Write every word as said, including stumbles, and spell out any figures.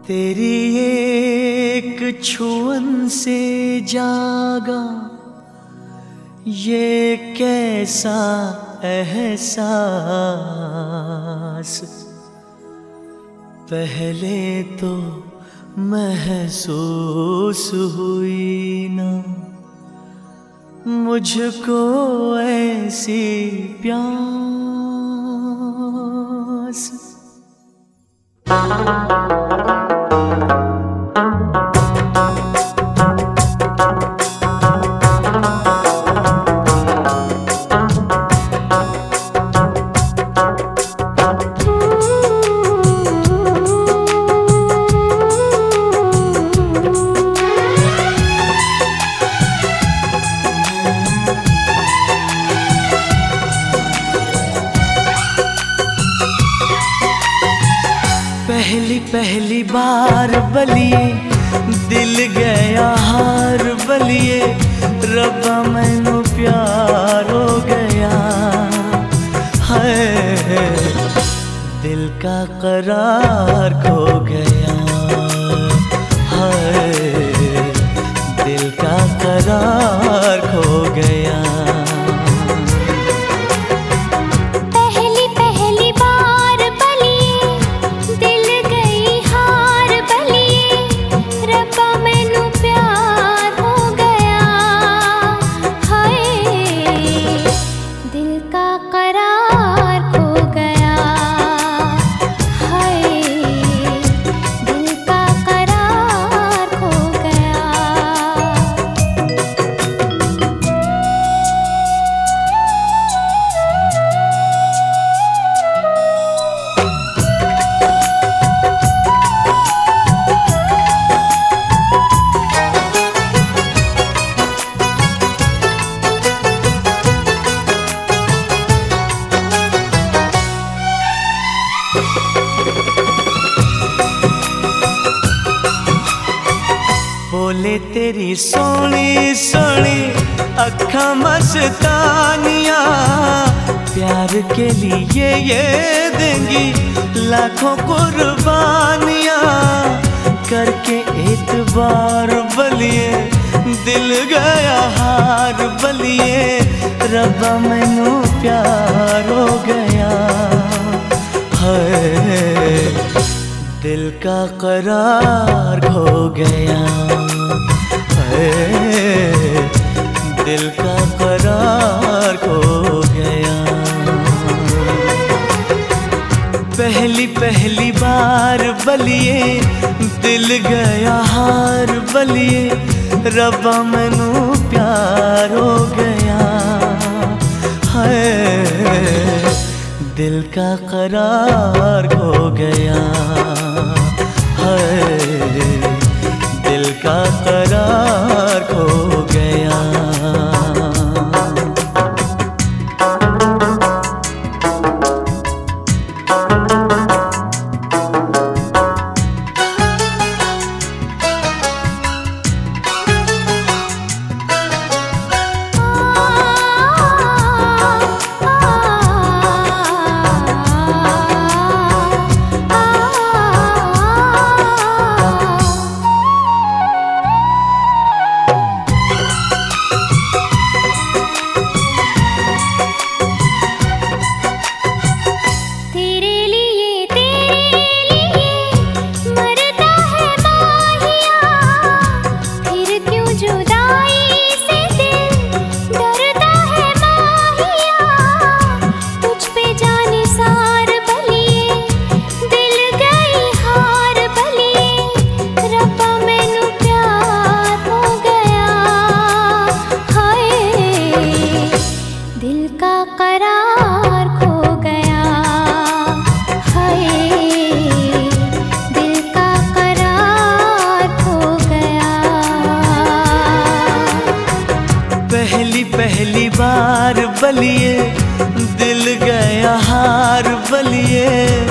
तेरी एक छुअन से जागा ये कैसा एहसास, पहले तो महसूस हुई ना मुझको ऐसी प्यास। पहली पहली बार बलिए दिल गया हार बलिए, रब्बा मैनू प्यार हो गया है, दिल का करार खो गया है, दिल का करार खो गया। बोले तेरी सोनी सोनी अखा मस्तानिया, प्यार के लिए ये देंगी लाखों कुर्बानियाँ, करके एतबार बलिए दिल गया हार बलिए, रब्बा मैनू प्यार हो गया है, दिल का करार खो गया है, दिल का करार खो गया। पहली पहली बार बलिए दिल गया हार बलिए, रब्बा मैनू प्यार हो गया है, दिल का करार खो गया है, दिल का करार खो गया। पहली पहली बार बलिए दिल गया हार बलिए,